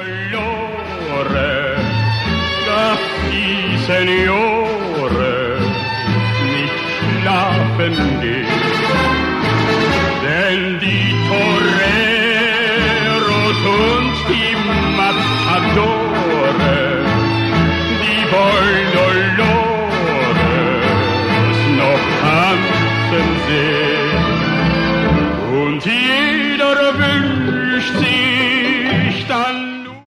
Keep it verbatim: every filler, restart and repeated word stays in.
Dolores, dass die Seniore nicht schlafen geht, denn die Toreros und die Matadore, die wollen Dolores noch tanzen sehen.